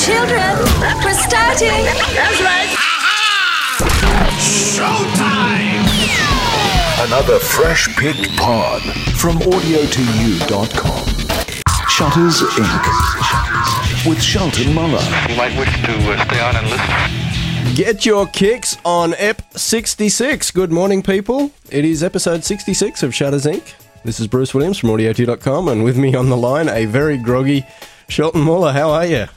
Children, we're starting. That's right. Showtime! Another fresh-picked pod from audio2u.com. Shutters, Inc. with Shelton Muller. You might wish to stay on and listen. Get your kicks on EP 66. Good morning, people. It is episode 66 of Shutters, Inc. This is Bruce Williams from audio2.com, and with me on the line, a very groggy Shelton Muller. How are you?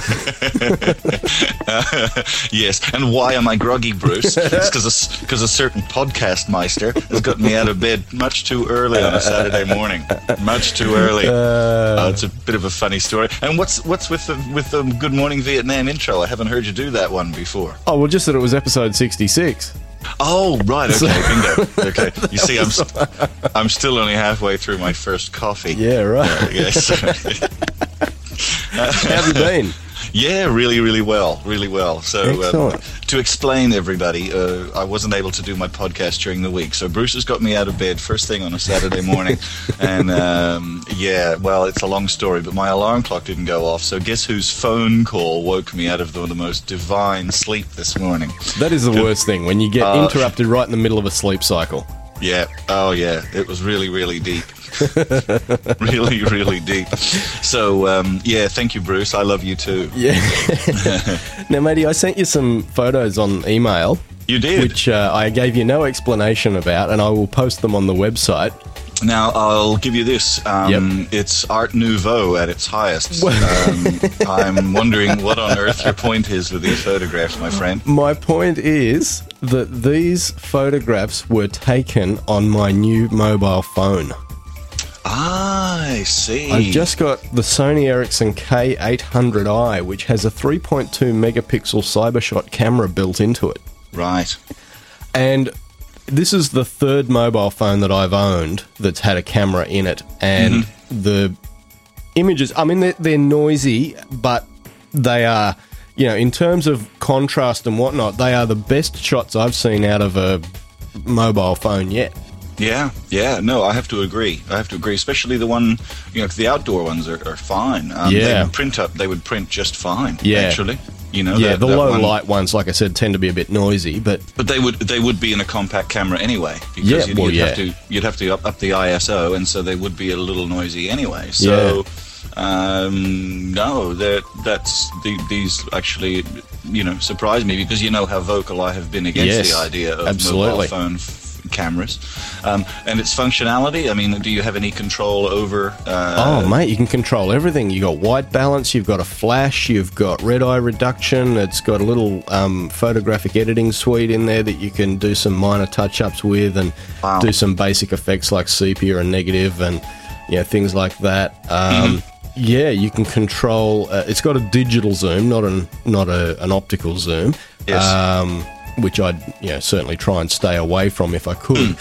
Yes, and why am I groggy, Bruce? It's because a certain podcast meister has got me out of bed much too early on a Saturday morning. Much too early. It's a bit of a funny story. And what's with the Good Morning Vietnam intro? I haven't heard you do that one before. Oh, well, just that it was episode 66. Oh, right, okay, bingo. Okay, you see, I'm still only halfway through my first coffee. Yeah, right. Yes. How have you been? Yeah, really well. So to explain, everybody, I wasn't able to do my podcast during the week, so Bruce has got me out of bed first thing on a Saturday morning, and well, it's a long story, but my alarm clock didn't go off, so guess whose phone call woke me out of the most divine sleep this morning? That is the worst thing, when you get interrupted right in the middle of a sleep cycle. Yeah, oh yeah, it was really deep. really deep. So, thank you, Bruce. I love you too. Yeah. Now, matey, I sent you some photos on email. You did? Which I gave you no explanation about, and I will post them on the website. Now, I'll give you this. It's Art Nouveau at its highest. I'm wondering what on earth your point is with these photographs, my friend. My point is that these photographs were taken on my new mobile phone. I see. I've just got the Sony Ericsson K800i, which has a 3.2 megapixel CyberShot camera built into it. Right. And this is the third mobile phone that I've owned that's had a camera in it. And the images, I mean, they're noisy, but they are, in terms of contrast and whatnot, they are the best shots I've seen out of a mobile phone yet. Yeah, no, I have to agree, especially the one, the outdoor ones are fine. They would print just fine, actually. The low light ones, like I said, tend to be a bit noisy, but they would be in a compact camera anyway, because you'd have to up the ISO, and so they would be a little noisy anyway. So no, these actually surprise me, because you know how vocal I have been against the idea of mobile phone cameras, and its functionality. I mean, do you have any control over? Mate, you can control everything. You got white balance, you've got a flash, you've got red eye reduction. It's got a little photographic editing suite in there that you can do some minor touch-ups with, and do some basic effects like sepia and negative, and things like that. Yeah, you can control. It's got a digital zoom, not an optical zoom. Yes. Which I'd certainly try and stay away from if I could.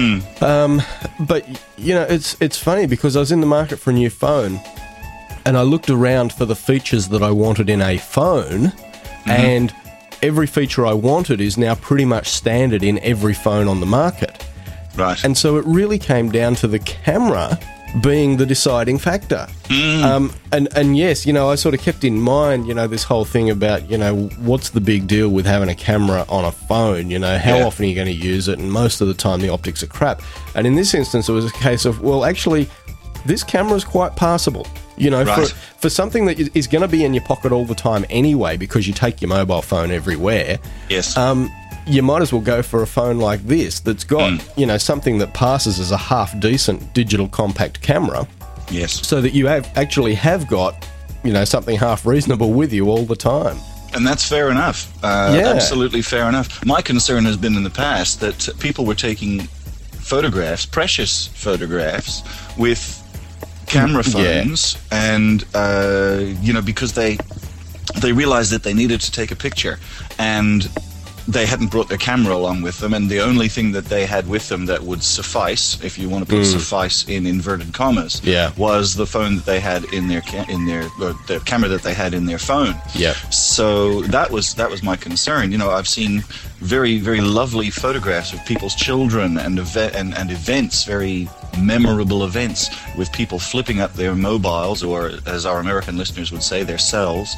But it's funny, because I was in the market for a new phone, and I looked around for the features that I wanted in a phone, and every feature I wanted is now pretty much standard in every phone on the market. Right. And so it really came down to the camera being the deciding factor. And yes, I sort of kept in mind, this whole thing about, what's the big deal with having a camera on a phone? How often are you going to use it? And most of the time the optics are crap. And in this instance, it was a case of, well, actually, this camera is quite passable. For something that is going to be in your pocket all the time anyway, because you take your mobile phone everywhere. Yes. You might as well go for a phone like this that's got, something that passes as a half-decent digital compact camera. Yes. So that you actually have got, something half-reasonable with you all the time. And that's fair enough. Absolutely fair enough. My concern has been in the past that people were taking photographs, precious photographs, with camera phones, and, because they realized that they needed to take a picture, and they hadn't brought their camera along with them, and the only thing that they had with them that would suffice, if you want to put suffice in inverted commas, was the phone that they had in their the camera that they had in their phone. Yeah. So that was my concern. I've seen very, very lovely photographs of people's children and events, very memorable events with people flipping up their mobiles, or as our American listeners would say, their cells,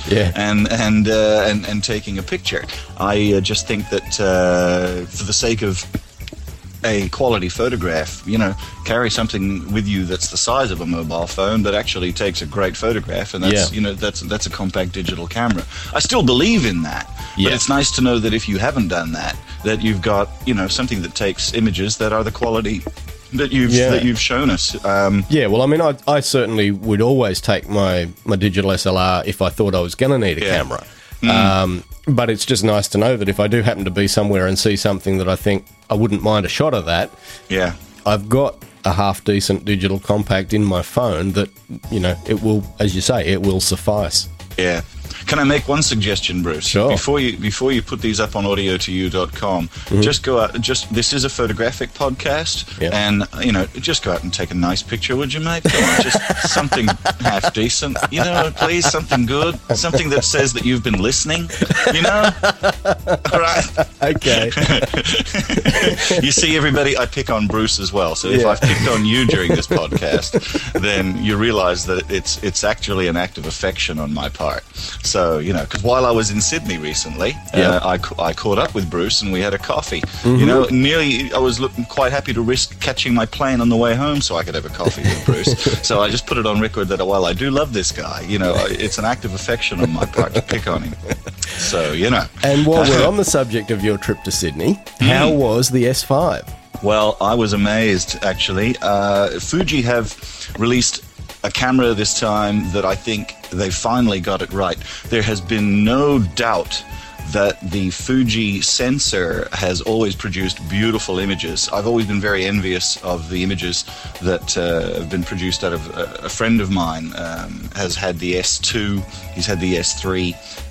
and taking a picture. I just think that for the sake of a quality photograph, carry something with you that's the size of a mobile phone but actually takes a great photograph, and that's a compact digital camera. I still believe in that, but it's nice to know that if you haven't done that you've got something that takes images that are the quality that you've shown us. Well, I mean, I certainly would always take my digital SLR if I thought I was going to need a camera. But it's just nice to know that if I do happen to be somewhere and see something that I think I wouldn't mind a shot of that, I've got a half-decent digital compact in my phone that, it will, as you say, it will suffice. Yeah. Can I make one suggestion, Bruce? Sure. Before you put these up on audio2u.com, just go out. This is a photographic podcast, and just go out and take a nice picture, would you, mate? Come on, just something half decent, please, something good, something that says that you've been listening, All right. Okay. You see, everybody, I pick on Bruce as well. So if I've picked on you during this podcast, then you realise that it's actually an act of affection on my part. So, because while I was in Sydney recently, I caught up with Bruce and we had a coffee. Nearly, I was quite happy to risk catching my plane on the way home so I could have a coffee with Bruce. So I just put it on record that while I do love this guy, it's an act of affection on my part to pick on him. So, And while we're on the subject of your trip to Sydney, how was the S5? Well, I was amazed, actually. Fuji have released a camera this time that I think they finally got it right. There has been no doubt that the Fuji sensor has always produced beautiful images. I've always been very envious of the images that have been produced out of a friend of mine has had the S2, he's had the S3,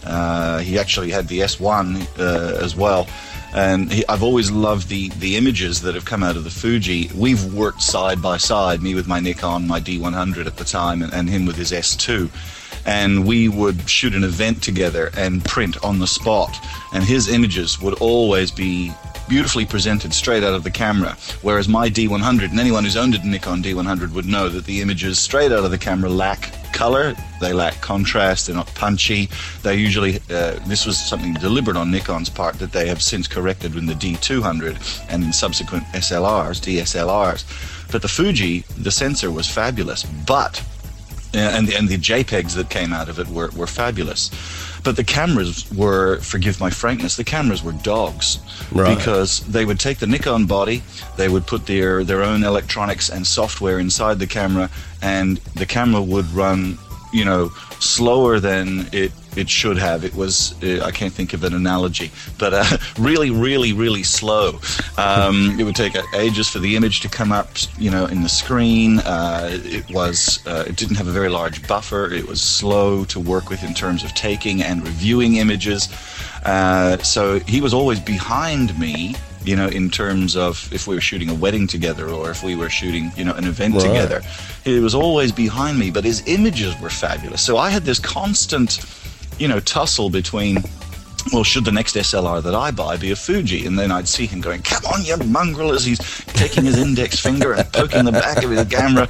he actually had the S1 as well. And I've always loved the images that have come out of the Fuji. We've worked side by side, me with my Nikon, my D100 at the time, and him with his S2. And we would shoot an event together and print on the spot. And his images would always be beautifully presented straight out of the camera. Whereas my D100, and anyone who's owned a Nikon D100 would know that the images straight out of the camera lack color, they lack contrast, they're not punchy. They usually, this was something deliberate on Nikon's part that they have since corrected in the D200 and in subsequent SLRs, DSLRs. But the Fuji, the sensor was fabulous, but and the JPEGs that came out of it were fabulous. But the cameras were, forgive my frankness, the cameras were dogs. Right. Because they would take the Nikon body, they would put their own electronics and software inside the camera, and the camera would run, slower than it should have. It was, I can't think of an analogy, but really, really, really slow. It would take ages for the image to come up, in the screen. It didn't have a very large buffer. It was slow to work with in terms of taking and reviewing images. So he was always behind me, in terms of if we were shooting a wedding together or if we were shooting, an event together. He was always behind me, but his images were fabulous. So I had this constant tussle between, well, should the next SLR that I buy be a Fuji? And then I'd see him going, come on, you mongrel, as he's taking his index finger and poking the back of his camera,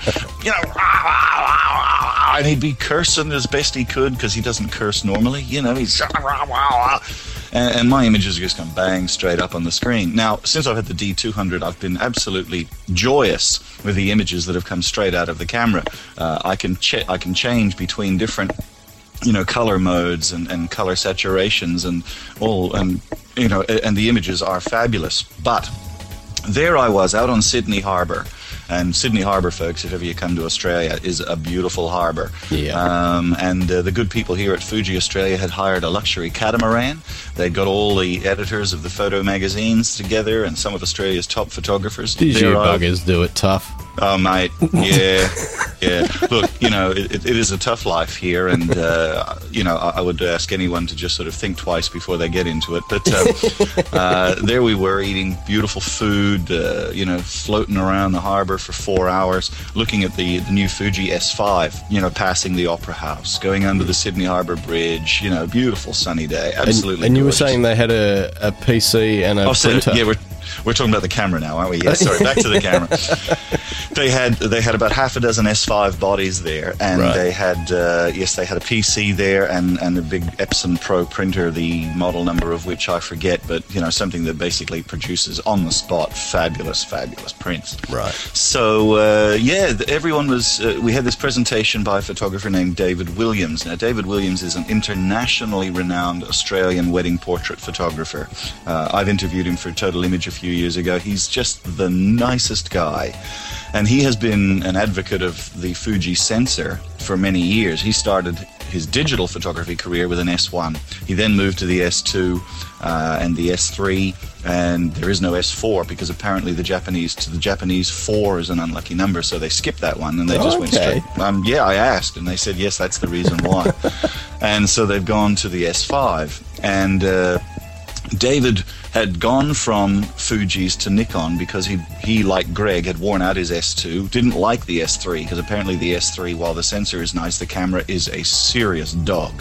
and he'd be cursing as best he could because he doesn't curse normally, he's and my images just come bang straight up on the screen. Now, since I've had the D200, I've been absolutely joyous with the images that have come straight out of the camera. I can change between different color modes and color saturations and all, and the images are fabulous. But there I was out on Sydney Harbour, and Sydney Harbour, folks, if ever you come to Australia, is a beautiful harbour. And the good people here at Fuji Australia had hired a luxury catamaran. They'd got all the editors of the photo magazines together and some of Australia's top photographers. These you buggers do it tough. Oh, mate, yeah. Look, it is a tough life here, and, I would ask anyone to just sort of think twice before they get into it. But there we were eating beautiful food, floating around the harbour for 4 hours, looking at the new Fuji S5, passing the Opera House, going under the Sydney Harbour Bridge, beautiful sunny day, absolutely And you were gorgeous. saying they had a PC and a printer. We're talking about the camera now, aren't we? Yes, sorry, back to the camera. They had about half a dozen S5 bodies there, and they had they had a PC there and a big Epson Pro printer, the model number of which I forget, but something that basically produces on the spot fabulous prints. Right. So everyone was. We had this presentation by a photographer named David Williams. Now, David Williams is an internationally renowned Australian wedding portrait photographer. I've interviewed him for Total Image a few years ago. He's just the nicest guy. And he has been an advocate of the Fuji sensor for many years. He started his digital photography career with an S1. He then moved to the S2 and the S3, and there is no S4 because apparently the Japanese 4 is an unlucky number, so they skipped that one and they just went straight. I asked, and they said yes, that's the reason why. And so they've gone to the S5, and David had gone from Fuji's to Nikon because he, like Greg, had worn out his S2, didn't like the S3 because apparently the S3, while the sensor is nice, the camera is a serious dog,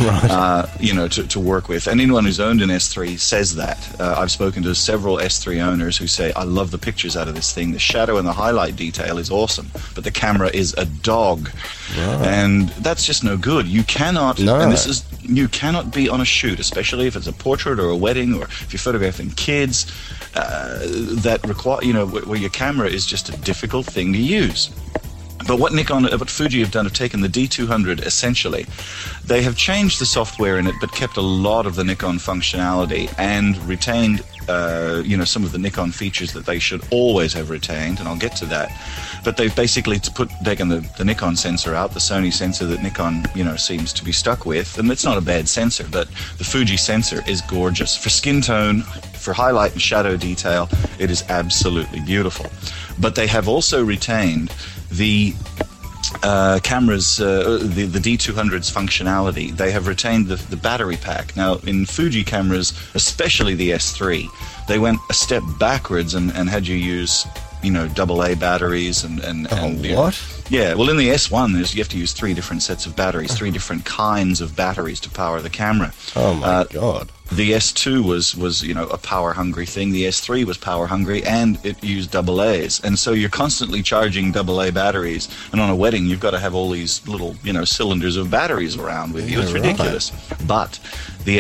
to work with. And anyone who's owned an S3 says that. I've spoken to several S3 owners who say, I love the pictures out of this thing. The shadow and the highlight detail is awesome, but the camera is a dog. Right. And that's just no good. You cannot, you cannot be on a shoot, especially if it's a portrait or a wedding or if you're photographing kids, that require, where your camera is just a difficult thing to use. But what Fuji have done, have taken the D200 essentially. They have changed the software in it, but kept a lot of the Nikon functionality and retained, some of the Nikon features that they should always have retained, and I'll get to that. But they've basically taken the Nikon sensor out, the Sony sensor that Nikon, seems to be stuck with, and it's not a bad sensor, but the Fuji sensor is gorgeous. For skin tone, for highlight and shadow detail, it is absolutely beautiful. But they have also retained the cameras, the D200's functionality. They have retained the battery pack. Now, in Fuji cameras, especially the S3, they went a step backwards and had you use, AA batteries and what? Yeah, well, in the S1, you have to use 3 different sets of batteries, 3 different kinds of batteries to power the camera. Oh my God. The S2 was a power-hungry thing. The S3 was power-hungry, and it used AA's. And so you're constantly charging AA batteries. And on a wedding, you've got to have all these little, cylinders of batteries around with you. It's ridiculous. Right. But the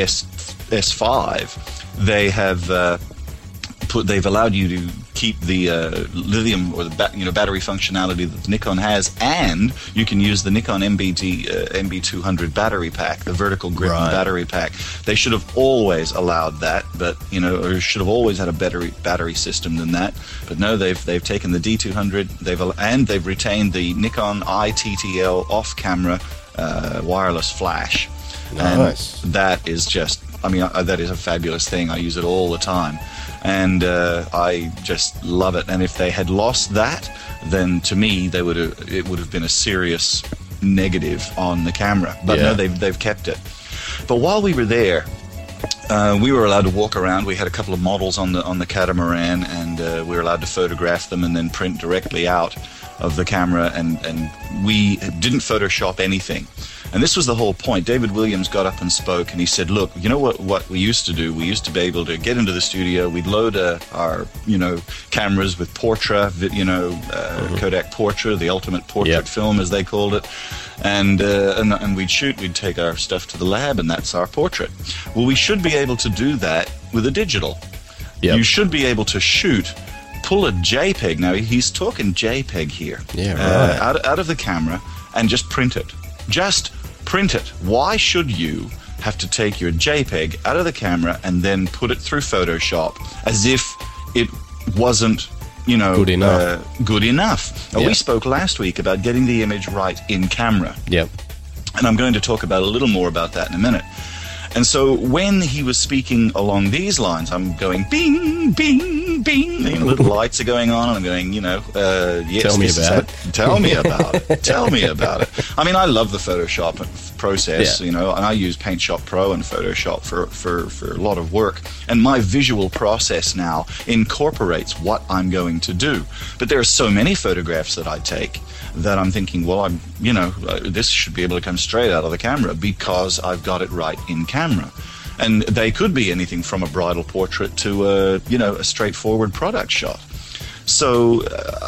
S5, they have they've allowed you to keep the lithium or the battery functionality that Nikon has, and you can use the Nikon MB200 battery pack, the vertical grip battery pack. They should have always allowed that, but or should have always had a better battery system than that. But no, they've taken the D200, they've retained the Nikon iTTL off-camera wireless flash. Nice. And that is just, that is a fabulous thing. I use it all the time. And I just love it. And if they had lost that, then to me, it would have been a serious negative on the camera. But no, they've kept it. But while we were there, we were allowed to walk around. We had a couple of models on the catamaran, and we were allowed to photograph them and then print directly out of the camera. And we didn't Photoshop anything. And this was the whole point. David Williams got up and spoke, and he said, look, you know what we used to do? We used to be able to get into the studio, we'd load our, cameras with Portra, Kodak Portra, the ultimate portrait film, as they called it, and we'd shoot, we'd take our stuff to the lab, and that's our portrait. Well, we should be able to do that with a digital. Yep. You should be able to pull a JPEG. Now, he's talking JPEG here. Yeah, right. Out of the camera, and just print it. Just print it. Why should you have to take your JPEG out of the camera and then put it through Photoshop as if it wasn't, good enough? Now, we spoke last week about getting the image right in camera. Yep. And I'm going to talk about a little more about that in a minute. And so when he was speaking along these lines, I'm going bing, bing, bing. Little lights are going on, and I'm going, yes. Tell me about it. Tell me about it. Tell me about it. I love the Photoshop process, and I use Paint Shop Pro and Photoshop for a lot of work. And my visual process now incorporates what I'm going to do. But there are so many photographs that I take that I'm thinking, well, this should be able to come straight out of the camera because I've got it right in camera. And they could be anything from a bridal portrait to a straightforward product shot. So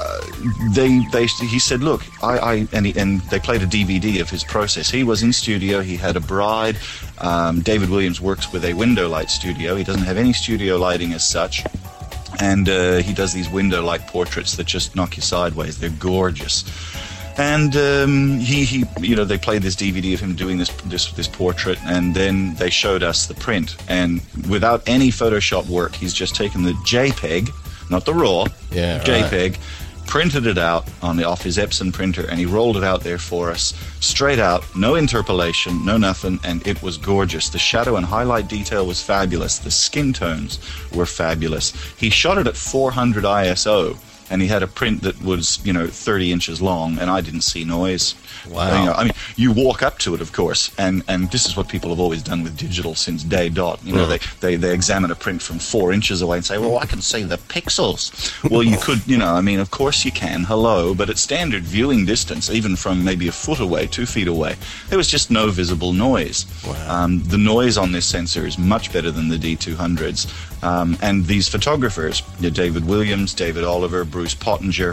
he said, look, and they played a DVD of his process. He was in studio. He had a bride. David Williams works with a window light studio. He doesn't have any studio lighting as such. And he does these window light portraits that just knock you sideways. They're gorgeous. And they played this DVD of him doing this portrait, and then they showed us the print. And without any Photoshop work, he's just taken the JPEG, not the RAW, JPEG, printed it out off his Epson printer, and he rolled it out there for us, straight out, no interpolation, no nothing, and it was gorgeous. The shadow and highlight detail was fabulous. The skin tones were fabulous. He shot it at 400 ISO. And he had a print that was, 30 inches long, and I didn't see noise. Wow. You walk up to it, of course, and this is what people have always done with digital since day dot. They examine a print from 4 inches away and say, well, I can see the pixels. Well, you could, of course you can, hello, but at standard viewing distance, even from maybe a foot away, 2 feet away, there was just no visible noise. Wow. The noise on this sensor is much better than the D200s. And these photographers, David Williams, David Oliver, Bruce Pottinger,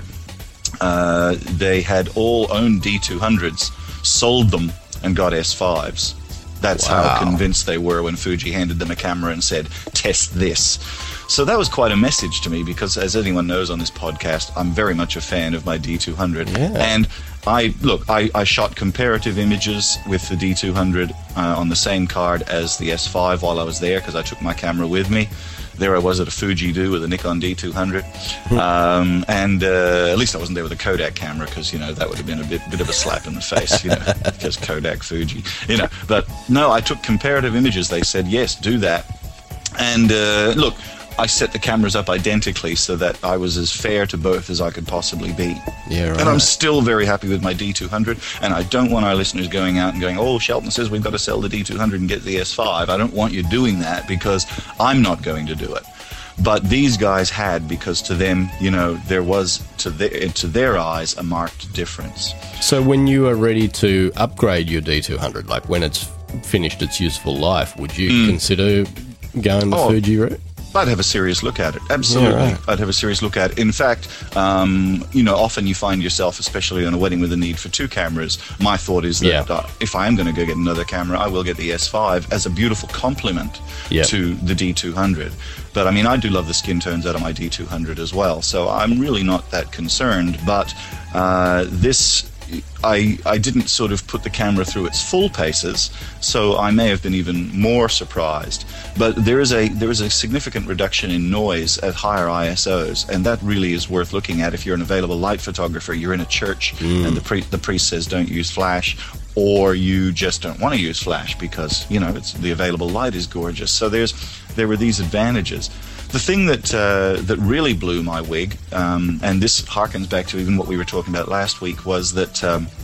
they had all owned D200s, sold them, and got S5s. That's how convinced they were when Fuji handed them a camera and said, test this. So that was quite a message to me, because as anyone knows on this podcast, I'm very much a fan of my D200. Yeah. And I shot comparative images with the D200 on the same card as the S5 while I was there, because I took my camera with me. There I was at a Fuji Do with a Nikon D200, and at least I wasn't there with a Kodak camera, because that would have been a bit of a slap in the face, because Kodak, Fuji, But no, I took comparative images. They said yes, do that, and look, I set the cameras up identically so that I was as fair to both as I could possibly be. Yeah, right. And I'm still very happy with my D200, and I don't want our listeners going out and going, oh, Shelton says we've got to sell the D200 and get the S5. I don't want you doing that, because I'm not going to do it. But these guys had, because to them, there was, to their eyes, a marked difference. So when you are ready to upgrade your D200, like when it's finished its useful life, would you consider going the Fuji route? I'd have a serious look at it. Absolutely. Yeah, right. I'd have a serious look at it. In fact, often you find yourself, especially on a wedding with a need for 2 cameras, my thought is that if I am going to go get another camera, I will get the S5 as a beautiful complement to the D200. But, I do love the skin tones out of my D200 as well, so I'm really not that concerned. But I didn't sort of put the camera through its full paces, so I may have been even more surprised. But there is a significant reduction in noise at higher ISOs, and that really is worth looking at if you're an available light photographer, you're in a church, and the priest says don't use flash, or you just don't want to use flash because, the available light is gorgeous. So there were these advantages. The thing that really blew my wig, and this harkens back to even what we were talking about last week, was that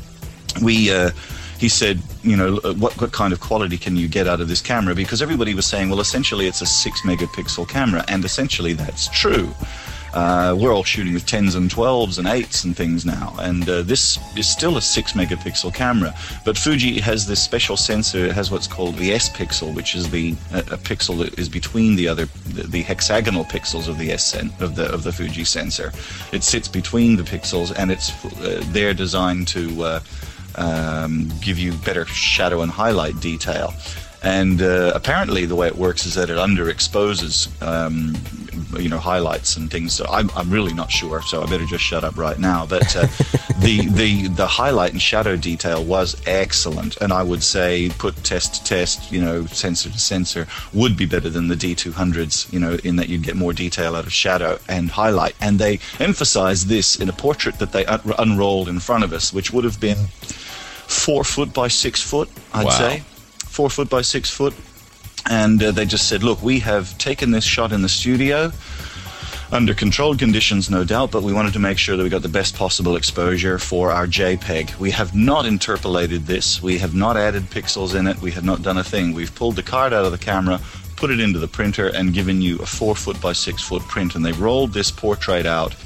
he said, what kind of quality can you get out of this camera? Because everybody was saying, well, essentially it's a 6-megapixel camera, and essentially that's true. We're all shooting with 10s and 12s and 8s and things now, and this is still a 6-megapixel camera. But Fuji has this special sensor. It has what's called the S pixel, which is a pixel that is between the hexagonal pixels of the of the Fuji sensor. It sits between the pixels, and it's they're designed to give you better shadow and highlight detail. And apparently the way it works is that it underexposes highlights and things. So I'm really not sure, so I better just shut up right now. But the highlight and shadow detail was excellent, and I would say put test to test, sensor to sensor, would be better than the D200s, in that you'd get more detail out of shadow and highlight. And they emphasized this in a portrait that they unrolled in front of us, which would have been 4 foot by 6 foot, I'd say. 4 foot by 6 foot, and they just said, look, we have taken this shot in the studio under controlled conditions, no doubt, but we wanted to make sure that we got the best possible exposure for our JPEG. We have not interpolated this, we have not added pixels in it, we have not done a thing. We've pulled the card out of the camera, put it into the printer, and given you a 4 foot by 6 foot print, and they rolled this portrait out.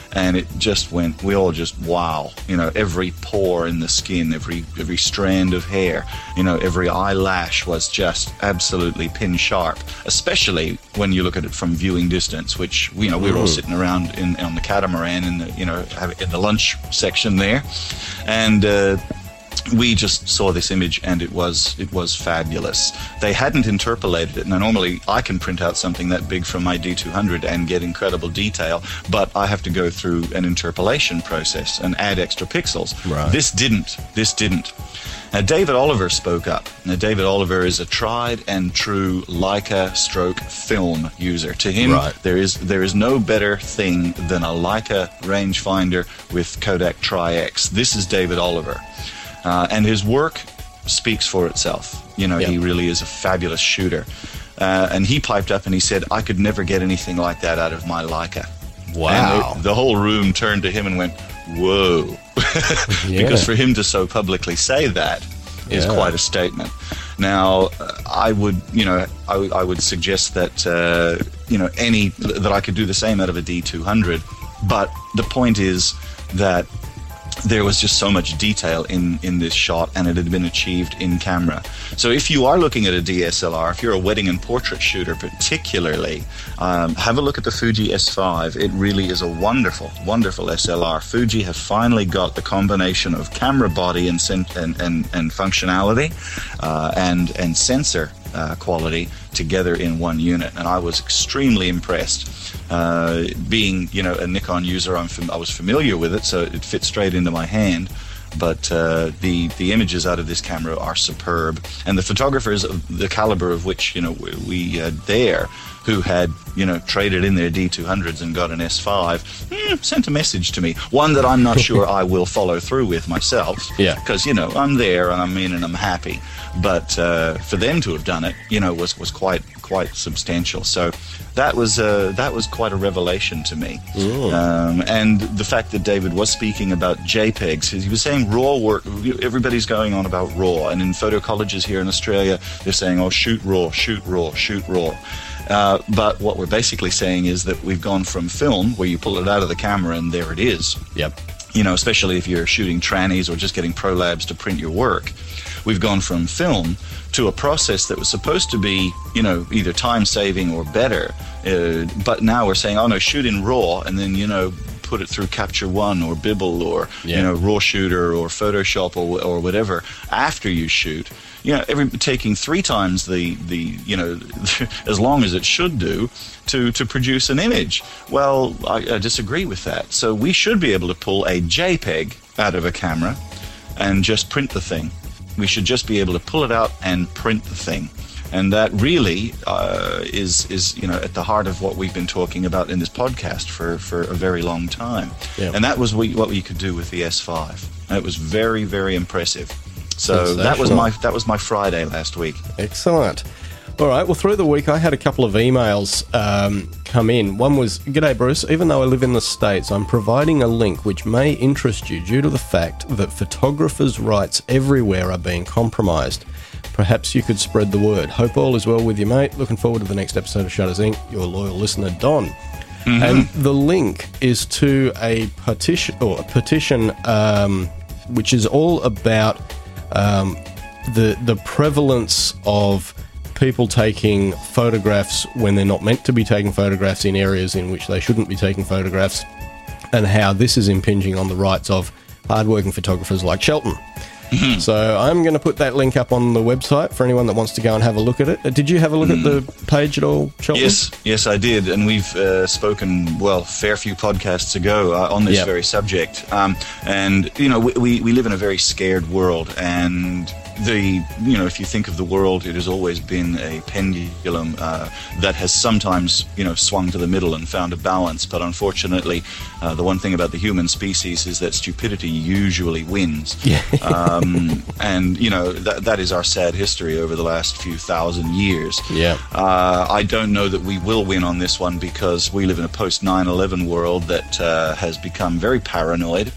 and it just went, we all just, wow, you know, every pore in the skin, every strand of hair, you know, every eyelash was just absolutely pin sharp, especially when you look at it from viewing distance, which, you know, we were all sitting around on the catamaran in the, you know, in the lunch section there, and we just saw this image, and it was fabulous. They hadn't interpolated it. Now, normally I can print out something that big from my D200 and get incredible detail, but I have to go through an interpolation process and add extra pixels. Right. This didn't. Now, David Oliver spoke up. Now, David Oliver is a tried and true Leica stroke film user. To him, right, there is no better thing than a Leica rangefinder with Kodak Tri-X. This is David Oliver. And his work speaks for itself. You know, he really is a fabulous shooter. And he piped up and he said, I could never get anything like that out of my Leica. Wow. And the whole room turned to him and went, whoa. Because for him to so publicly say that is quite a statement. Now, I would suggest that, that I could do the same out of a D200. But the point is that there was just so much detail in this shot, and it had been achieved in camera. So if you are looking at a DSLR, if you're a wedding and portrait shooter particularly, have a look at the Fuji S5. It really is a wonderful, wonderful SLR. Fuji have finally got the combination of camera body and functionality and sensor quality together in one unit, and I was extremely impressed. Being, you know, a Nikon user, I was familiar with it, so it fit straight into my hand. But the images out of this camera are superb, and the photographers of the caliber of which, you know, we had there, who had, you know, traded in their D200s and got an S5, sent a message to me, one that I'm not sure I will follow through with myself. Yeah. Because, you know, I'm there and I'm in and I'm happy. But for them to have done it, you know, was quite substantial. So that was quite a revelation to me. And the fact that David was speaking about JPEGs, he was saying raw work. Everybody's going on about raw, and in photo colleges here in Australia, they're saying, oh, shoot raw, shoot raw, shoot raw. But what we're basically saying is that we've gone from film, where you pull it out of the camera and there it is. Yep. You know, especially if you're shooting trannies or just getting ProLabs to print your work. We've gone from film to a process that was supposed to be, you know, either time-saving or better. But now we're saying, oh, no, shoot in RAW, and then, you know, put it through Capture One or Bibble or, you know, Raw Shooter or Photoshop or whatever after you shoot. You know, taking 3 times the you know, as long as it should do to produce an image. Well, I disagree with that. So we should be able to pull a JPEG out of a camera and just print the thing. We should just be able to pull it out and print the thing. And that really is you know, at the heart of what we've been talking about in this podcast for a very long time. Yeah. And that was what we could do with the S5. And it was very, very impressive. So that was my Friday last week. Excellent. All right, well, through the week, I had a couple of emails come in. One was, G'day, Bruce. Even though I live in the States, I'm providing a link which may interest you due to the fact that photographers' rights everywhere are being compromised. Perhaps you could spread the word. Hope all is well with you, mate. Looking forward to the next episode of Shutters Inc. Your loyal listener, Don. Mm-hmm. And the link is to a petition, which is all about the prevalence of people taking photographs when they're not meant to be taking photographs in areas in which they shouldn't be taking photographs, and how this is impinging on the rights of hardworking photographers like Shelton. Mm-hmm. So I'm going to put that link up on the website for anyone that wants to go and have a look at it. Did you have a look at the page at all, Shelton? Yes, I did, and we've spoken, well, fair few podcasts ago on this very subject. And, you know, we live in a very scared world, and you know, if you think of the world, it has always been a pendulum that has sometimes, you know, swung to the middle and found a balance. But unfortunately, the one thing about the human species is that stupidity usually wins. Yeah. And, you know, that is our sad history over the last few thousand years. Yeah. I don't know that we will win on this one, because we live in a post-9/11 world that has become very paranoid.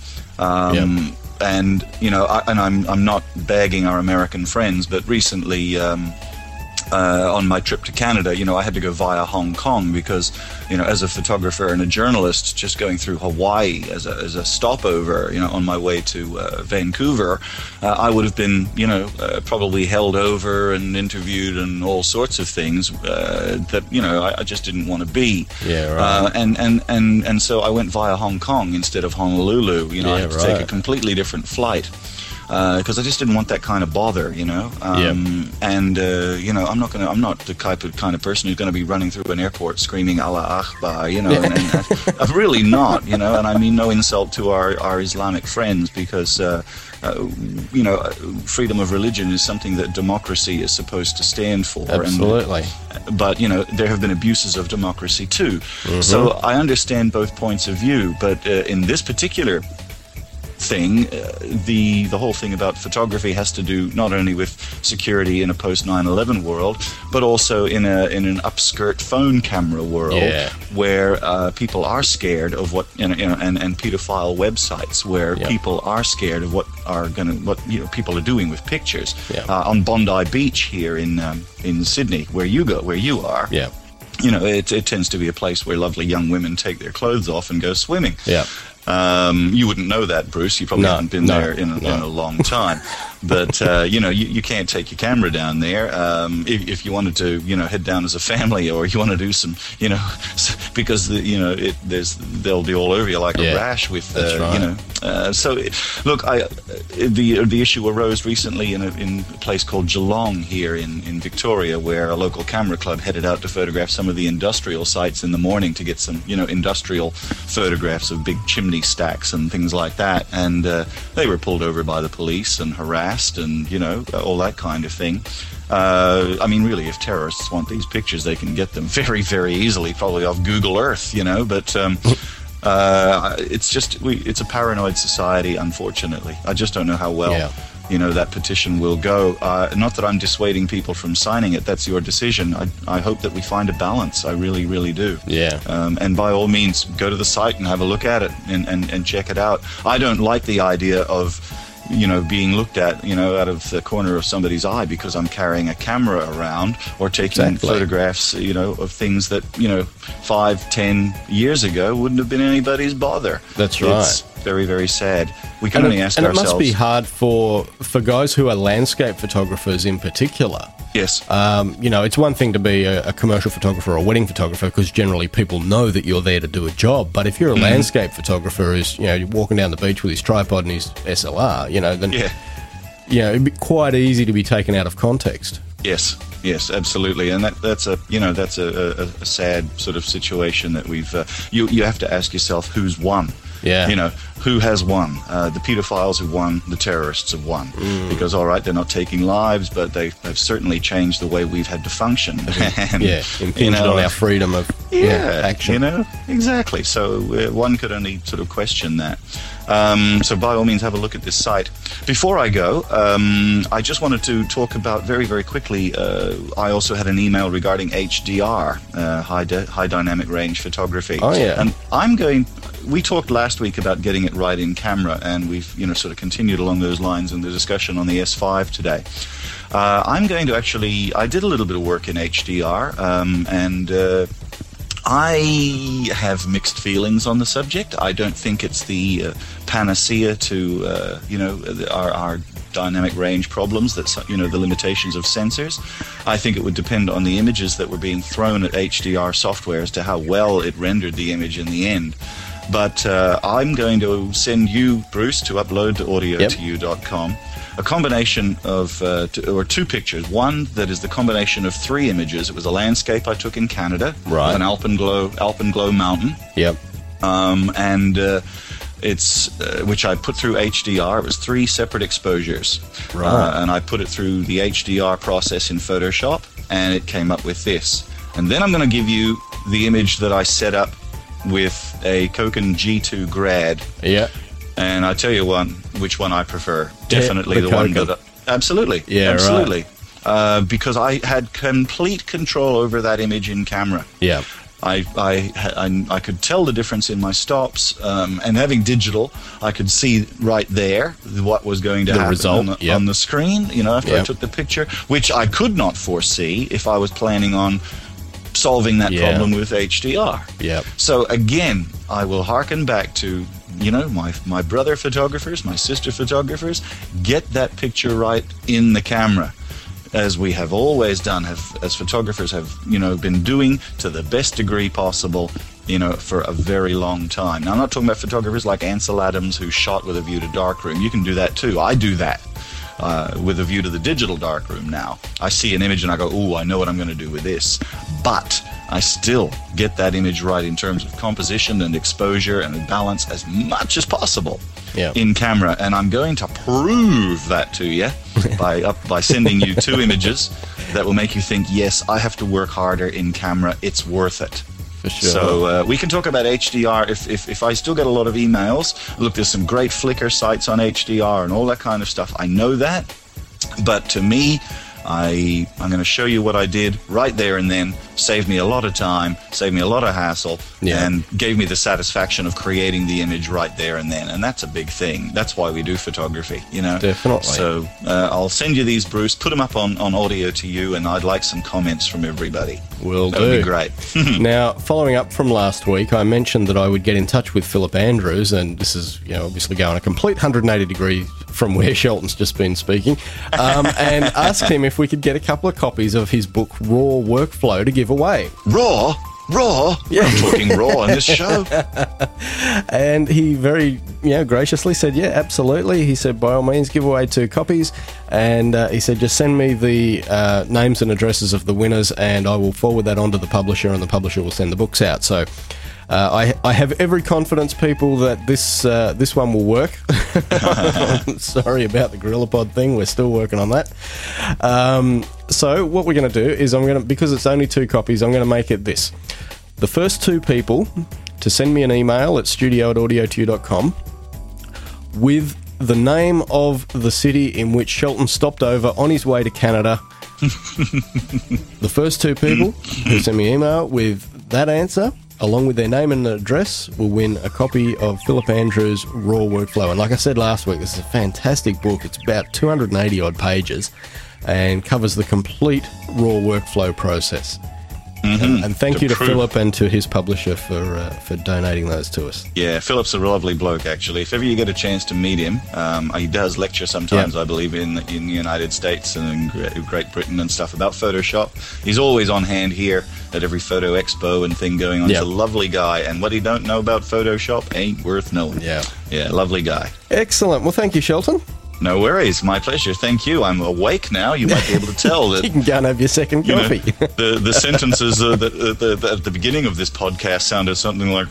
And, you know, I'm not bagging our American friends, but recently on my trip to Canada, I had to go via Hong Kong because, as a photographer and a journalist, just going through Hawaii as a stopover, on my way to Vancouver, I would have been, probably held over and interviewed and all sorts of things that, I just didn't want to be. Yeah, right. And so I went via Hong Kong instead of Honolulu. I had to take a completely different flight. Because I just didn't want that kind of bother, And I'm not the kind of person who's going to be running through an airport screaming Allah Akbar, and I'm really not, and I mean no insult to our Islamic friends, because freedom of religion is something that democracy is supposed to stand for. Absolutely. But there have been abuses of democracy too. Mm-hmm. So I understand both points of view, but in this particular thing, the whole thing about photography has to do not only with security in a post 9/11 world, but also in an upskirt phone camera world, where people are scared of what and pedophile websites where people are scared of what people are doing with pictures. On Bondi Beach here in Sydney, where you are. Yeah. It tends to be a place where lovely young women take their clothes off and go swimming. Yeah. You wouldn't know that, Bruce. You probably haven't been there in a long time. But, you can't take your camera down there. If you wanted to, head down as a family, or you want to do some, because, they'll be all over you like a rash with, look, the issue arose recently in a place called Geelong here in Victoria, where a local camera club headed out to photograph some of the industrial sites in the morning to get some, industrial photographs of big chimney stacks and things like that. And they were pulled over by the police and harassed and, all that kind of thing. I mean, really, if terrorists want these pictures, they can get them very, very easily, probably off Google Earth, but it's a paranoid society, unfortunately. I just don't know how well that petition will go. Not that I'm dissuading people from signing it. That's your decision. I hope that we find a balance. I really, really do. Yeah. And by all means, go to the site and have a look at it and check it out. I don't like the idea of being looked at, out of the corner of somebody's eye because I'm carrying a camera around or taking photographs, of things that, 5-10 years ago wouldn't have been anybody's bother. That's right. It's very, very sad. We can only ask ourselves. And it must be hard for guys who are landscape photographers in particular. Yes. It's one thing to be a commercial photographer or a wedding photographer, because generally people know that you're there to do a job. But if you're a landscape photographer who's, you're walking down the beach with his tripod and his SLR, then it'd be quite easy to be taken out of context. Yes, absolutely, and that's a sad sort of situation that we've. You have to ask yourself who's won. Yeah. Who has won? The pedophiles have won, the terrorists have won. Because, all right, they're not taking lives, but they have certainly changed the way we've had to function. And, impinged on our freedom of action. Exactly. So one could only sort of question that. So by all means, have a look at this site. Before I go, I just wanted to talk about very, very quickly, I also had an email regarding HDR, high dynamic range photography. Oh, yeah. And we talked last week about getting it right in camera, and we've sort of continued along those lines in the discussion on the S5 today. I'm going to I did a little bit of work in HDR, and I have mixed feelings on the subject. I don't think it's the panacea to our dynamic range problems, the limitations of sensors. I think it would depend on the images that were being thrown at HDR software as to how well it rendered the image in the end. But I'm going to send you, Bruce, to upload to audio2u.com a combination of two pictures. One that is the combination of 3 images. It was a landscape I took in Canada, right, an Alpenglow mountain. Yep. It's which I put through HDR. It was 3 separate exposures, right? And I put it through the HDR process in Photoshop, and it came up with this. And then I'm going to give you the image that I set up with a Koken G2 Grad. Yeah. And I tell you which one I prefer. Definitely the one that... Absolutely. Yeah, absolutely. Right. Because I had complete control over that image in camera. Yeah. I could tell the difference in my stops, and having digital, I could see right there what was going to happen result, on the screen, after I took the picture, which I could not foresee if I was planning on solving that problem with HDR. Yep. So again, I will hearken back to, my brother photographers, my sister photographers, get that picture right in the camera, as we have always done, as photographers have, been doing to the best degree possible, for a very long time. Now, I'm not talking about photographers like Ansel Adams, who shot with a view to darkroom. You can do that too. I do that. With a view to the digital darkroom now. I see an image and I go, ooh, I know what I'm going to do with this. But I still get that image right in terms of composition and exposure and balance as much as possible in camera. And I'm going to prove that to you by sending you 2 images that will make you think, yes, I have to work harder in camera. It's worth it. For sure. So we can talk about HDR if I still get a lot of emails. Look, there's some great Flickr sites on HDR and all that kind of stuff. I know that, but to me, I'm going to show you what I did right there and then. Saved me a lot of time, saved me a lot of hassle, and gave me the satisfaction of creating the image right there and then. And that's a big thing. That's why we do photography, Definitely. So I'll send you these, Bruce. Put them up on Audio to You, and I'd like some comments from everybody. Will do. That would be great. Now, following up from last week, I mentioned that I would get in touch with Philip Andrews, and this is obviously going a complete 180 degrees from where Shelton's just been speaking, and asked him if we could get a couple of copies of his book Raw Workflow to give away. Raw? Yeah. I'm talking raw on this show. And he very graciously said, yeah, absolutely. He said, by all means, give away 2 copies. And he said, just send me the names and addresses of the winners, and I will forward that on to the publisher, and the publisher will send the books out. So I have every confidence, people, that this one will work. Sorry about the GorillaPod thing. We're still working on that. So what we're going to do is because it's only 2 copies, I'm going to make it this. The first 2 people to send me an email at studio@audiotoyou.com with the name of the city in which Shelton stopped over on his way to Canada. The first 2 people who send me an email with that answer, along with their name and address, will win a copy of Philip Andrews' Raw Workflow. And like I said last week, this is a fantastic book. It's about 280 odd pages and covers the complete raw workflow process. And thank you to Philip and to his publisher for donating those to us. Yeah, Philip's a lovely bloke, actually. If ever you get a chance to meet him, he does lecture sometimes, I believe, in the United States and in Great Britain and stuff about Photoshop. He's always on hand here at every photo expo and thing going on. He's a lovely guy, and what he don't know about Photoshop ain't worth knowing. Yeah, lovely guy. Excellent. Well, thank you, Shelton. No worries. My pleasure. Thank you. I'm awake now. You might be able to tell that. You can go and have your second coffee. The sentences at the beginning of this podcast sounded something like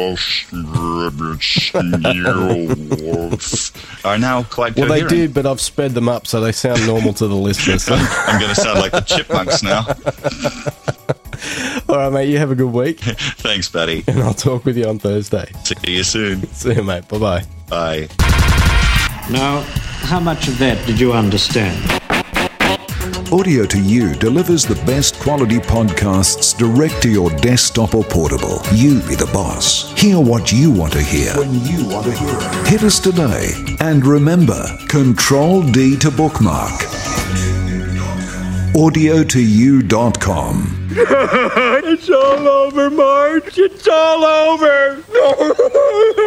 are now quite coherent. Well, they did, but I've sped them up so they sound normal to the listeners. I'm going to sound like the Chipmunks now. All right, mate. You have a good week. Thanks, buddy. And I'll talk with you on Thursday. See you soon. See you, mate. Bye-bye. Bye. Now, how much of that did you understand? Audio to You delivers the best quality podcasts direct to your desktop or portable. You be the boss. Hear what you want to hear when you want to hear it. Hit us today. And remember, Control D to bookmark. audiotoyou.com. It's all over, Marge. It's all over.